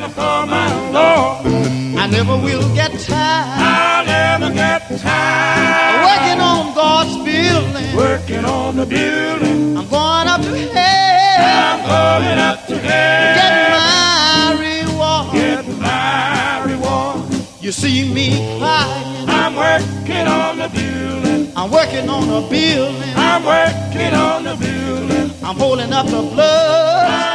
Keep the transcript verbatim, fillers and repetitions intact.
for my Lord. I never will get tired. I'll never get tired. Working on God's building. Working on the building. I'm going up to hell. I'm going up to hell. Get my reward. Get my reward. You see me crying. I'm working on the building. I'm working on a building. I'm working on the building. I'm holding up the blood.